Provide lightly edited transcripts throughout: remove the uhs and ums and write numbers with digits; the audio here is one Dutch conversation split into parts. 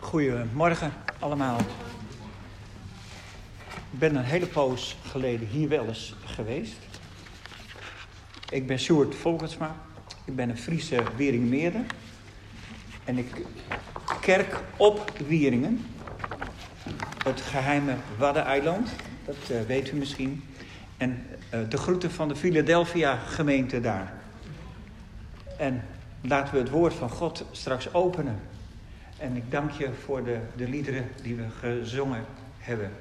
Goedemorgen allemaal. Ik ben een hele poos geleden hier wel eens geweest. Ik ben Sjoerd Volkersma. Ik ben een Friese Wieringenmeerder. En ik kerk op Wieringen. Het geheime Waddeneiland. Dat weet u misschien. En de groeten van de Philadelphia gemeente daar. En laten we het woord van God straks openen. En ik dank je voor de liederen die we gezongen hebben.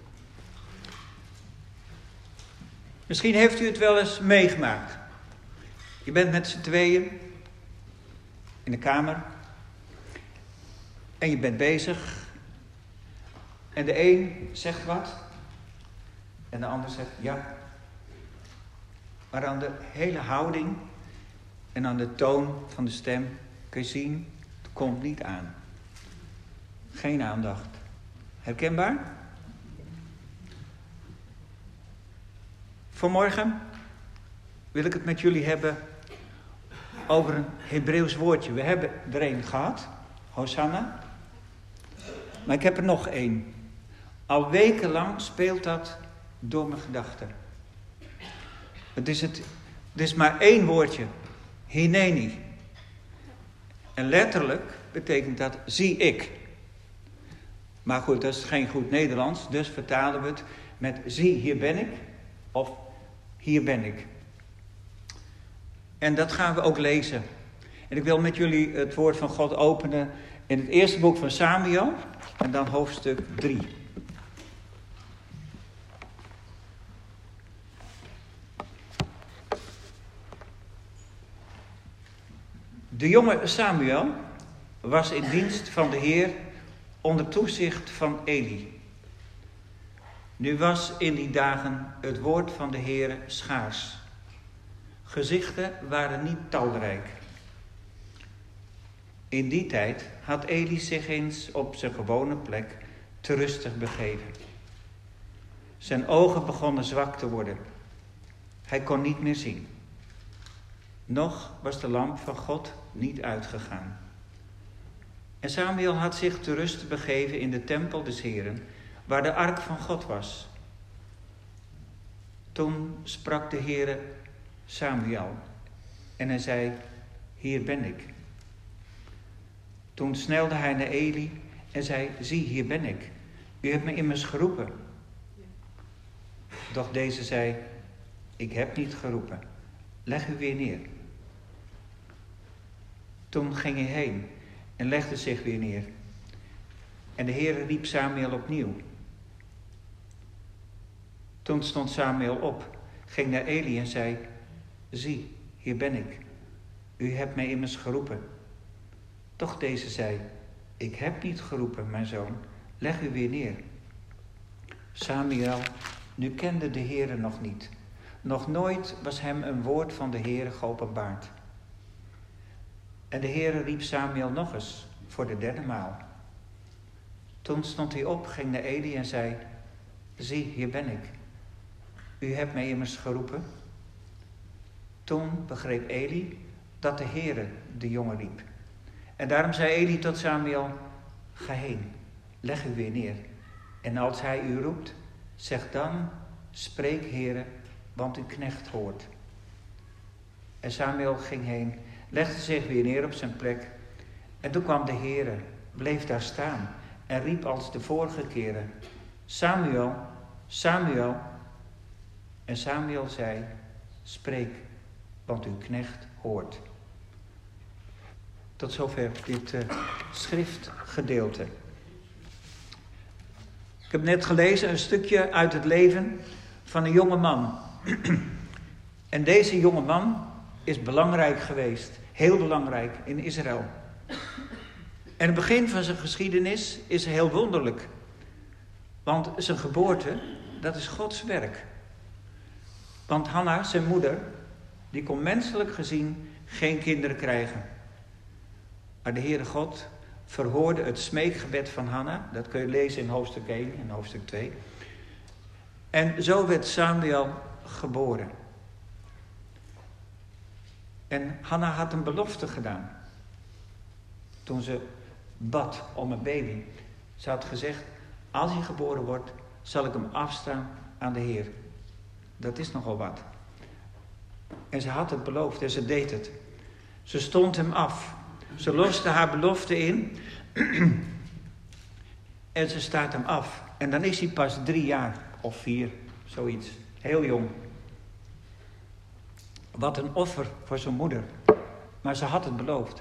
Misschien heeft u het wel eens meegemaakt. Je bent met z'n tweeën in de kamer. En je bent bezig. En de een zegt wat. En de ander zegt ja. Maar aan de hele houding en aan de toon van de stem kun je zien, het komt niet aan. Geen aandacht. Herkenbaar? Vanmorgen wil ik het met jullie hebben over een Hebreeuws woordje. We hebben er een gehad, Hosanna. Maar ik heb er nog één. Al wekenlang speelt dat door mijn gedachten. Het is maar één woordje. Hineni. En letterlijk betekent dat zie ik. Maar goed, dat is geen goed Nederlands. Dus vertalen we het met zie, hier ben ik. Of hier ben ik. En dat gaan we ook lezen. En ik wil met jullie het woord van God openen in het eerste boek van Samuel. En dan hoofdstuk 3. De jonge Samuel was in dienst van de Heer onder toezicht van Eli. Nu was in die dagen het woord van de Heer schaars. Gezichten waren niet talrijk. In die tijd had Eli zich eens op zijn gewone plek te rustig begeven. Zijn ogen begonnen zwak te worden. Hij kon niet meer zien. Nog was de lamp van God niet uitgegaan. En Samuel had zich te rust begeven in de tempel des Heren, waar de ark van God was. Toen sprak de Heere Samuel en hij zei, hier ben ik. Toen snelde hij naar Eli en zei, zie, hier ben ik. U hebt me immers geroepen. Doch deze zei, ik heb niet geroepen. Leg u weer neer. Toen ging hij heen en legde zich weer neer. En de Heere riep Samuel opnieuw. Toen stond Samuel op, ging naar Eli en zei, zie, hier ben ik. U hebt mij immers geroepen. Toch deze zei, ik heb niet geroepen, mijn zoon. Leg u weer neer. Samuel nu kende de Heere nog niet. Nog nooit was hem een woord van de Heere geopenbaard. En de Heere riep Samuel nog eens, voor de derde maal. Toen stond hij op, ging naar Eli en zei, zie, hier ben ik. U hebt mij immers geroepen. Toen begreep Eli dat de Heere de jongen riep. En daarom zei Eli tot Samuel, ga heen, leg u weer neer. En als hij u roept, zeg dan, spreek Heere, want uw knecht hoort. En Samuel ging heen, legde zich weer neer op zijn plek. En toen kwam de Heere, bleef daar staan en riep als de vorige keren, Samuel, Samuel. En Samuel zei, spreek, want uw knecht hoort. Tot zover dit schriftgedeelte. Ik heb net gelezen een stukje uit het leven van een jonge man. En deze jonge man is belangrijk geweest. Heel belangrijk in Israël. En het begin van zijn geschiedenis is heel wonderlijk. Want zijn geboorte, dat is Gods werk. Want Hanna, zijn moeder, die kon menselijk gezien geen kinderen krijgen. Maar de Heere God verhoorde het smeekgebed van Hanna. Dat kun je lezen in hoofdstuk 1 en hoofdstuk 2. En zo werd Samuel geboren. En Hanna had een belofte gedaan. Toen ze bad om een baby. Ze had gezegd, als hij geboren wordt, zal ik hem afstaan aan de Heer. Dat is nogal wat. En ze had het beloofd en ze deed het. Ze stond hem af. Ze loste haar belofte in. En ze staat hem af. En dan is hij pas 3 jaar of 4, zoiets. Heel jong. Wat een offer voor zijn moeder. Maar ze had het beloofd.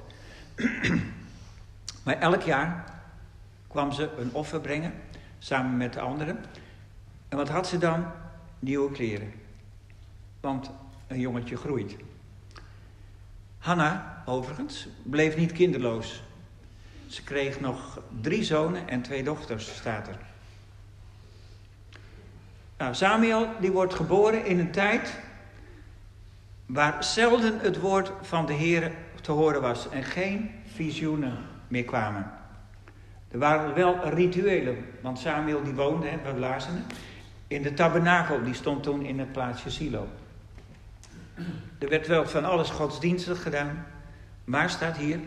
Maar elk jaar kwam ze een offer brengen, samen met de anderen. En wat had ze dan? Nieuwe kleren. Want een jongetje groeit. Hanna, overigens, bleef niet kinderloos. Ze kreeg nog 3 zonen en 2 dochters, staat er. Nou, Samuel, die wordt geboren in een tijd waar zelden het woord van de Heer te horen was en geen visioenen meer kwamen. Er waren wel rituelen, want Samuel die woonde, we lazen het, in de tabernakel, die stond toen in het plaatsje Silo. Er werd wel van alles godsdienstig gedaan, maar staat hier,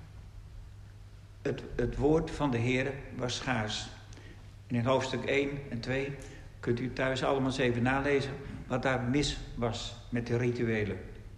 het woord van de Heer was schaars. En in hoofdstuk 1 en 2 kunt u thuis allemaal eens even nalezen wat daar mis was met de rituelen.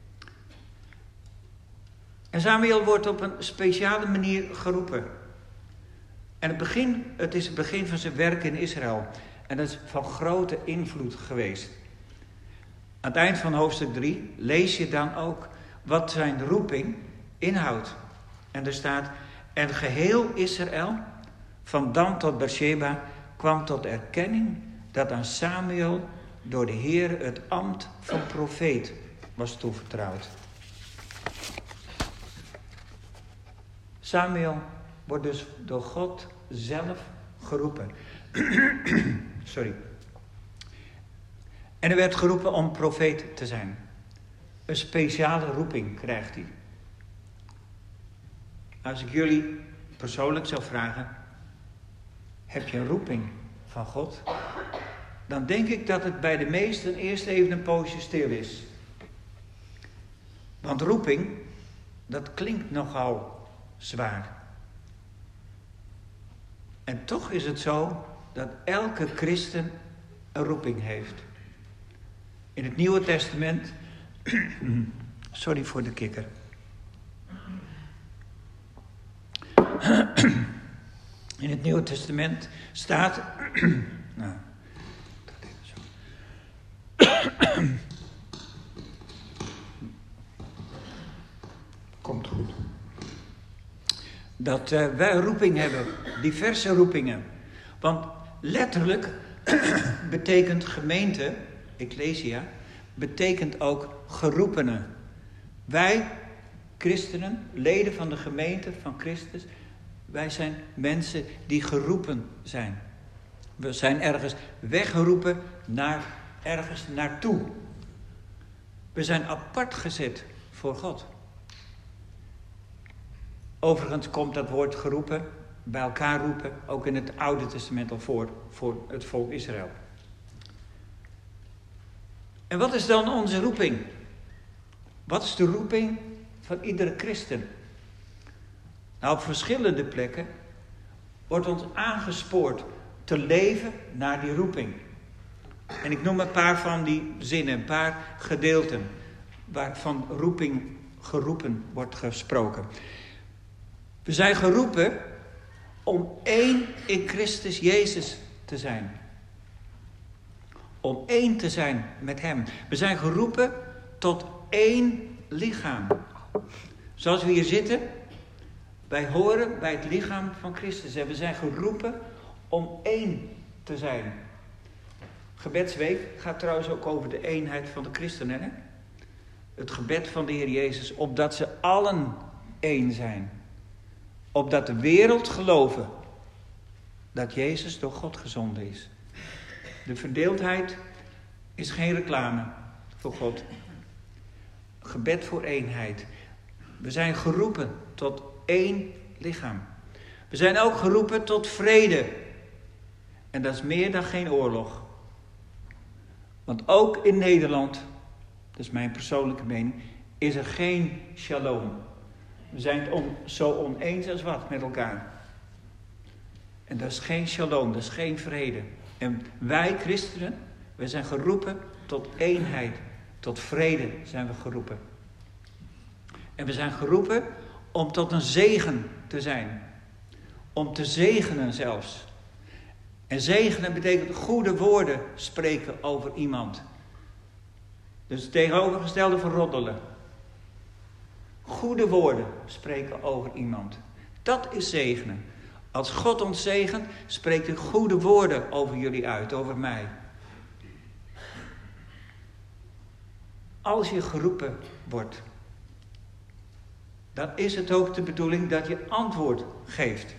En Samuel wordt op een speciale manier geroepen. En het is het begin van zijn werk in Israël. En dat is van grote invloed geweest. Aan het eind van hoofdstuk 3 lees je dan ook wat zijn roeping inhoudt. En er staat, en geheel Israël, van Dan tot Beersheba, kwam tot erkenning dat aan Samuel door de Heer het ambt van profeet was toevertrouwd. Samuel wordt dus door God zelf geroepen. Sorry. En hij werd geroepen om profeet te zijn. Een speciale roeping krijgt hij. Als ik jullie persoonlijk zou vragen, heb je een roeping van God? Dan denk ik dat het bij de meesten eerst even een poosje stil is. Want roeping, dat klinkt nogal zwaar. En toch is het zo dat elke christen een roeping heeft. In het Nieuwe Testament, sorry voor de kikker. In het Nieuwe Testament staat, nou, dat even zo. Komt goed. Dat wij een roeping hebben, diverse roepingen. Want letterlijk betekent gemeente, ecclesia, betekent ook geroepenen. Wij, christenen, leden van de gemeente van Christus, wij zijn mensen die geroepen zijn. We zijn ergens weggeroepen naar ergens naartoe. We zijn apart gezet voor God. Overigens komt dat woord geroepen, bij elkaar roepen, ook in het Oude Testament al voor het volk Israël. En wat is dan onze roeping? Wat is de roeping van iedere christen? Nou, op verschillende plekken wordt ons aangespoord te leven naar die roeping. En ik noem een paar van die zinnen, een paar gedeelten waarvan geroepen wordt gesproken. We zijn geroepen om één in Christus Jezus te zijn. Om één te zijn met Hem. We zijn geroepen tot één lichaam. Zoals we hier zitten, wij horen bij het lichaam van Christus. En we zijn geroepen om één te zijn. Gebedsweek gaat trouwens ook over de eenheid van de christenen. Hè? Het gebed van de Heer Jezus, opdat ze allen één zijn. Opdat de wereld geloven dat Jezus door God gezonden is. De verdeeldheid is geen reclame voor God. Gebed voor eenheid. We zijn geroepen tot één lichaam. We zijn ook geroepen tot vrede. En dat is meer dan geen oorlog. Want ook in Nederland, dat is mijn persoonlijke mening, is er geen shalom. We zijn het zo oneens als wat met elkaar. En dat is geen shalom, dat is geen vrede. En wij christenen, we zijn geroepen tot eenheid, tot vrede zijn we geroepen. En we zijn geroepen om tot een zegen te zijn. Om te zegenen zelfs. En zegenen betekent goede woorden spreken over iemand. Dus het tegenovergestelde van roddelen. Goede woorden spreken over iemand. Dat is zegenen. Als God ons zegent, spreekt hij goede woorden over jullie uit, over mij. Als je geroepen wordt, dan is het ook de bedoeling dat je antwoord geeft.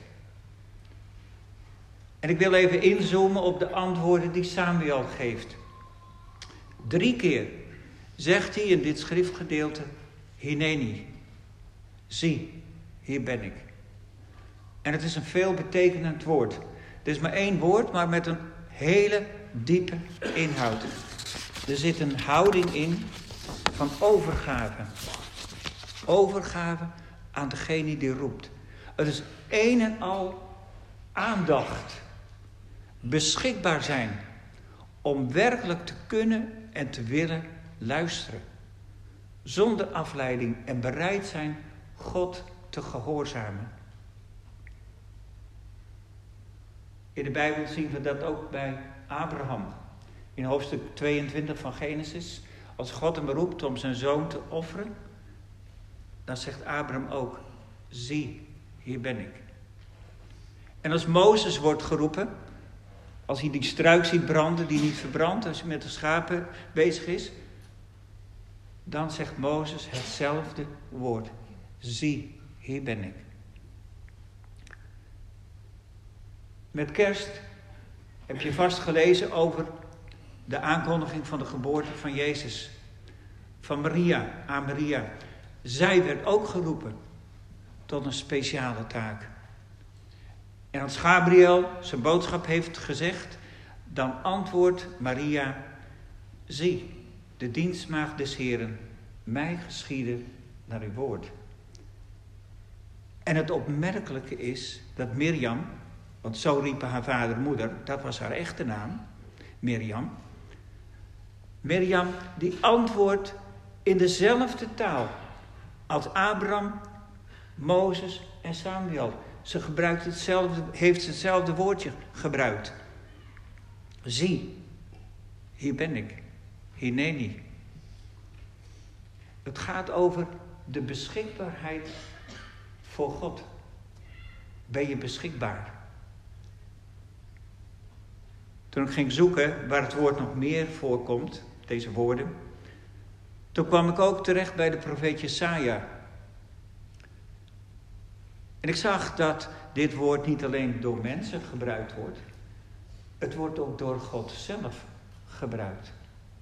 En ik wil even inzoomen op de antwoorden die Samuel geeft. 3 keer zegt hij in dit schriftgedeelte, Hineni, zie, hier ben ik. En het is een veelbetekenend woord. Het is maar 1 woord, maar met een hele diepe inhoud. Er zit een houding in van overgave. Overgave aan degene die roept. Het is een en al aandacht. Beschikbaar zijn om werkelijk te kunnen en te willen luisteren. Zonder afleiding en bereid zijn God te gehoorzamen. In de Bijbel zien we dat ook bij Abraham. In hoofdstuk 22 van Genesis. Als God hem roept om zijn zoon te offeren, dan zegt Abraham ook, zie, hier ben ik. En als Mozes wordt geroepen, als hij die struik ziet branden die niet verbrandt, als hij met de schapen bezig is, dan zegt Mozes hetzelfde woord. Zie, hier ben ik. Met kerst heb je vast gelezen over de aankondiging van de geboorte van Jezus. Van Maria aan Maria. Zij werd ook geroepen tot een speciale taak. En als Gabriel zijn boodschap heeft gezegd, dan antwoordt Maria, zie, de dienstmaagd des Heren, mij geschieden naar uw woord. En het opmerkelijke is dat Mirjam, want zo riepen haar vader en moeder, dat was haar echte naam, Mirjam. Mirjam die antwoordt in dezelfde taal als Abraham, Mozes en Samuel. Ze gebruikt heeft hetzelfde woordje gebruikt. Zie, hier ben ik. Hineni. Het gaat over de beschikbaarheid voor God. Ben je beschikbaar? Toen ik ging zoeken waar het woord nog meer voorkomt, deze woorden, toen kwam ik ook terecht bij de profeet Jesaja. En ik zag dat dit woord niet alleen door mensen gebruikt wordt, het wordt ook door God zelf gebruikt.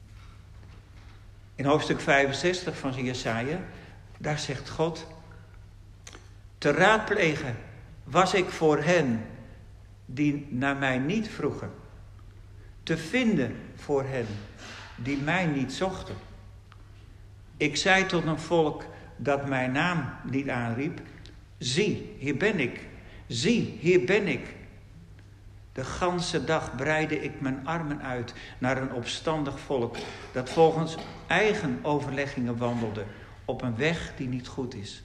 In hoofdstuk 65 van Jesaja, daar zegt God, te raadplegen was ik voor hen die naar mij niet vroegen, te vinden voor hen die mij niet zochten. Ik zei tot een volk dat mijn naam niet aanriep, zie, hier ben ik. Zie, hier ben ik. De ganse dag breidde ik mijn armen uit naar een opstandig volk dat volgens eigen overleggingen wandelde op een weg die niet goed is.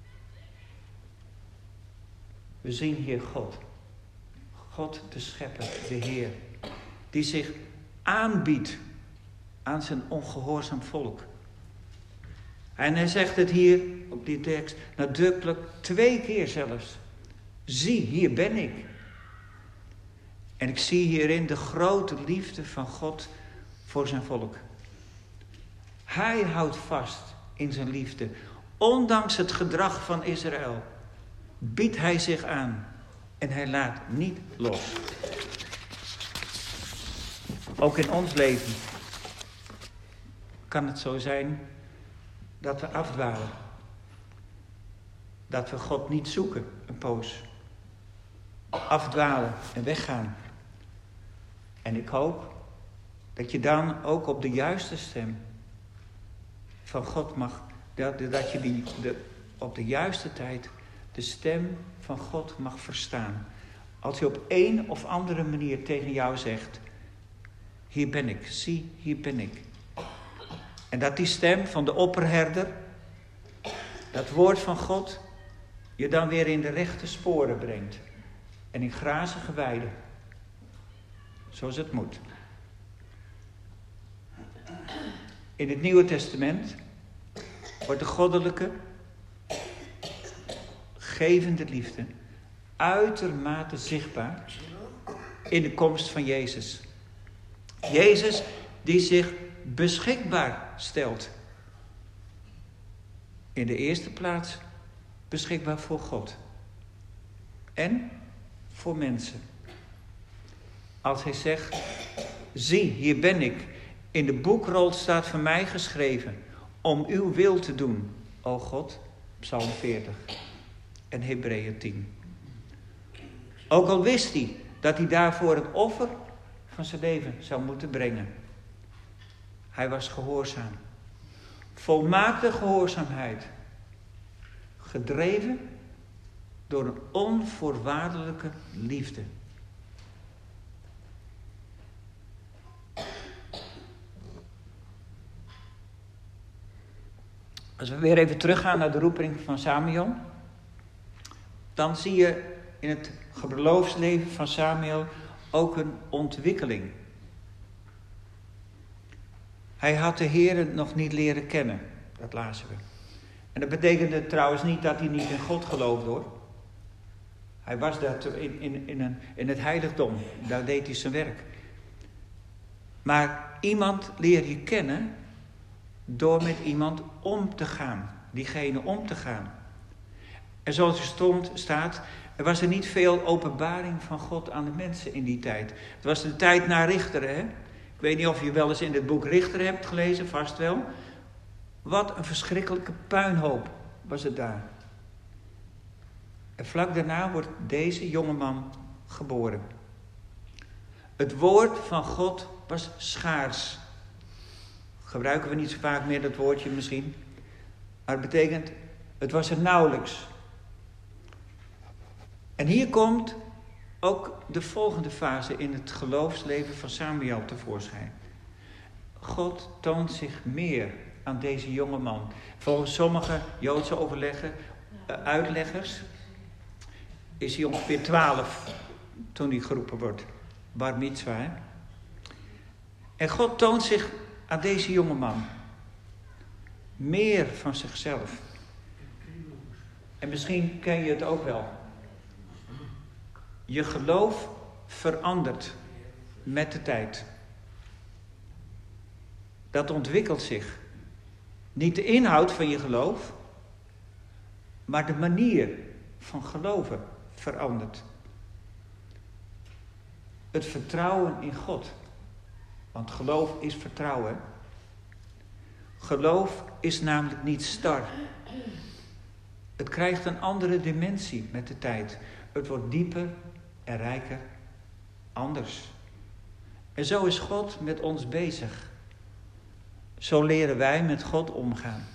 We zien hier God. God de Schepper, de Heer, die zich aanbiedt aan zijn ongehoorzaam volk. En hij zegt het hier op die tekst nadrukkelijk 2 keer zelfs. Zie, hier ben ik. En ik zie hierin de grote liefde van God voor zijn volk. Hij houdt vast in zijn liefde. Ondanks het gedrag van Israël biedt hij zich aan. En hij laat niet los. Ook in ons leven kan het zo zijn dat we afdwalen. Dat we God niet zoeken, een poos. Afdwalen en weggaan. En ik hoop dat je dan ook op de juiste stem van God mag, dat je op de juiste tijd de stem van God mag verstaan. Als hij op een of andere manier tegen jou zegt, hier ben ik, zie, hier ben ik. En dat die stem van de opperherder, dat woord van God, je dan weer in de rechte sporen brengt. En in grazige weiden. Zoals het moet. In het Nieuwe Testament wordt de goddelijke, gevende liefde uitermate zichtbaar in de komst van Jezus. Jezus die zich beschikbaar stelt. In de eerste plaats beschikbaar voor God. En voor mensen. Als hij zegt, zie, hier ben ik. In de boekrol staat van mij geschreven om uw wil te doen, o God. Psalm 40 en Hebreeën 10. Ook al wist hij dat hij daarvoor het offer van zijn leven zou moeten brengen. Hij was gehoorzaam. Volmaakte gehoorzaamheid. Gedreven door een onvoorwaardelijke liefde. Als we weer even teruggaan naar de roeping van Samuel, dan zie je in het geloofsleven van Samuel ook een ontwikkeling. Hij had de Heere nog niet leren kennen, dat lazen we. En dat betekende trouwens niet dat hij niet in God geloofde, hoor. Hij was daar in het heiligdom, daar deed hij zijn werk. Maar iemand leer je kennen door met iemand om te gaan. Diegene om te gaan. En zoals er staat, er was er niet veel openbaring van God aan de mensen in die tijd. Het was de tijd na Richteren, hè. Ik weet niet of je wel eens in het boek Richteren hebt gelezen, vast wel. Wat een verschrikkelijke puinhoop was het daar. En vlak daarna wordt deze jongeman geboren. Het woord van God was schaars. Gebruiken we niet zo vaak meer dat woordje misschien. Maar het betekent, het was er nauwelijks. En hier komt ook de volgende fase in het geloofsleven van Samuel tevoorschijn. God toont zich meer aan deze jonge man. Volgens sommige Joodse uitleggers is hij ongeveer 12 toen hij geroepen wordt. Bar mitzwa, hè? En God toont zich aan deze jonge man meer van zichzelf. En misschien ken je het ook wel. Je geloof verandert met de tijd. Dat ontwikkelt zich. Niet de inhoud van je geloof, maar de manier van geloven verandert. Het vertrouwen in God. Want geloof is vertrouwen. Geloof is namelijk niet star. Het krijgt een andere dimensie met de tijd. Het wordt dieper en rijker, anders. En zo is God met ons bezig. Zo leren wij met God omgaan.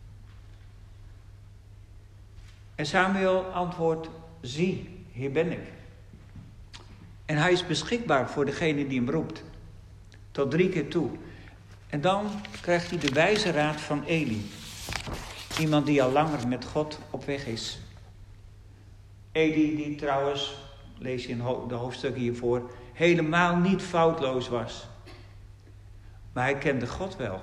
En Samuel antwoordt, zie, hier ben ik. En hij is beschikbaar voor degene die hem roept. Tot 3 keer toe. En dan krijgt hij de wijze raad van Eli. Iemand die al langer met God op weg is. Eli die trouwens, lees je in de hoofdstukken hiervoor, helemaal niet foutloos was. Maar hij kende God wel.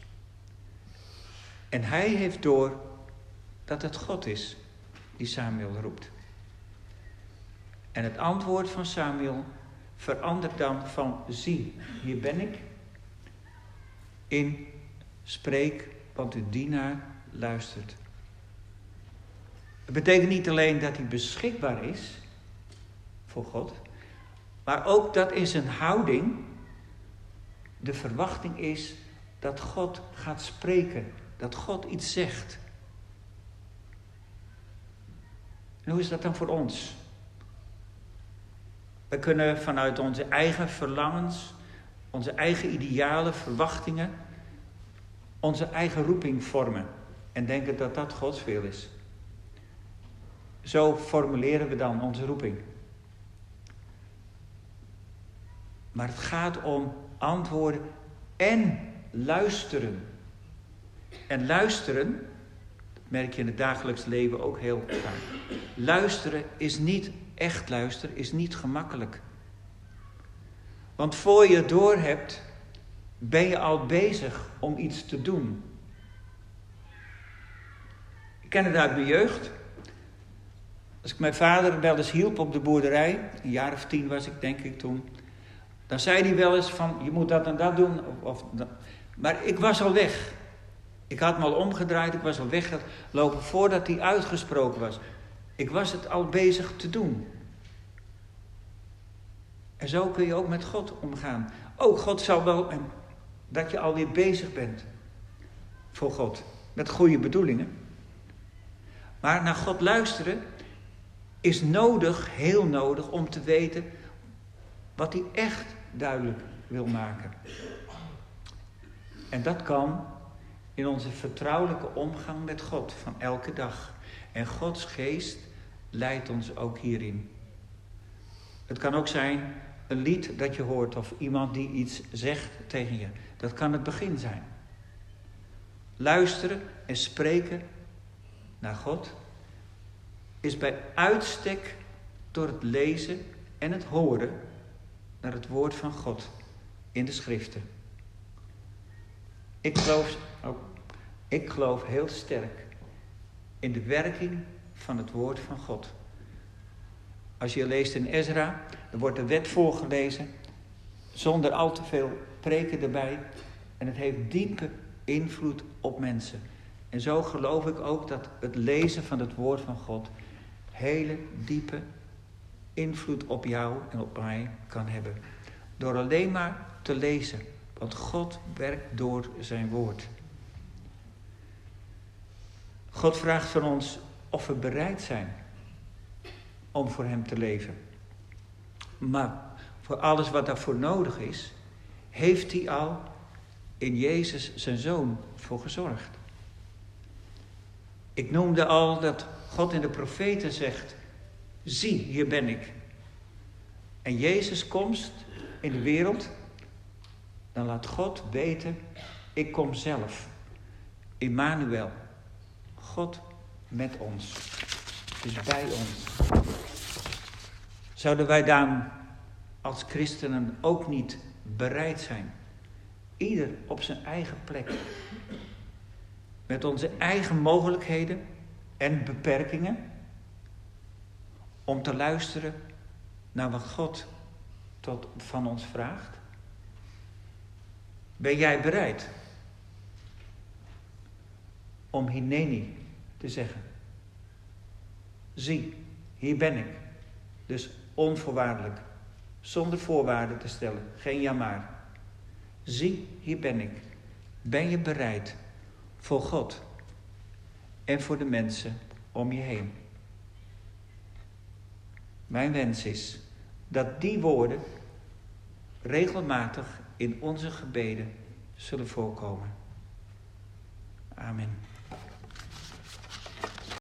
En hij heeft door dat het God is die Samuel roept. En het antwoord van Samuel verandert dan van zie, hier ben ik, in spreek, want uw dienaar luistert. Het betekent niet alleen dat hij beschikbaar is voor God, maar ook dat in zijn houding de verwachting is dat God gaat spreken, dat God iets zegt. En hoe is dat dan voor ons? We kunnen vanuit onze eigen verlangens, onze eigen idealen, verwachtingen, onze eigen roeping vormen en denken dat dat Gods wil is. Zo formuleren we dan onze roeping. Maar het gaat om antwoorden en luisteren. En luisteren, dat merk je in het dagelijks leven ook heel vaak. Luisteren is niet, echt luisteren, is niet gemakkelijk. Want voor je het doorhebt, ben je al bezig om iets te doen. Ik ken het uit mijn jeugd. Als ik mijn vader wel eens hielp op de boerderij, een jaar of 10 was ik denk ik toen, dan zei hij wel eens van, je moet dat en dat doen. Maar ik was al weg. Ik had me al omgedraaid, ik was al weggelopen voordat hij uitgesproken was. Ik was het al bezig te doen. En zo kun je ook met God omgaan. Ook God zal wel, dat je alweer bezig bent voor God. Met goede bedoelingen. Maar naar God luisteren is nodig, heel nodig, om te weten wat hij echt duidelijk wil maken. En dat kan in onze vertrouwelijke omgang met God van elke dag. En Gods geest leidt ons ook hierin. Het kan ook zijn een lied dat je hoort of iemand die iets zegt tegen je. Dat kan het begin zijn. Luisteren en spreken naar God is bij uitstek door het lezen en het horen naar het woord van God in de schriften. Ik geloof heel sterk in de werking van het woord van God. Als je leest in Ezra, dan wordt de wet voorgelezen zonder al te veel preken erbij. En het heeft diepe invloed op mensen. En zo geloof ik ook dat het lezen van het woord van God hele diepe invloed op jou en op mij kan hebben. Door alleen maar te lezen. Want God werkt door zijn woord. God vraagt van ons of we bereid zijn om voor hem te leven. Maar voor alles wat daarvoor nodig is, heeft hij al in Jezus zijn Zoon voor gezorgd. Ik noemde al dat God in de profeten zegt, zie, hier ben ik. En Jezus komst in de wereld, dan laat God weten, ik kom zelf. Immanuel, God met ons, dus bij ons. Zouden wij dan als christenen ook niet bereid zijn, ieder op zijn eigen plek, met onze eigen mogelijkheden en beperkingen, om te luisteren naar wat God van ons vraagt? Ben jij bereid om Hineni te zeggen? Zie, hier ben ik. Dus onvoorwaardelijk, zonder voorwaarden te stellen, geen ja maar. Zie, hier ben ik. Ben je bereid voor God en voor de mensen om je heen? Mijn wens is dat die woorden regelmatig in onze gebeden zullen voorkomen. Amen.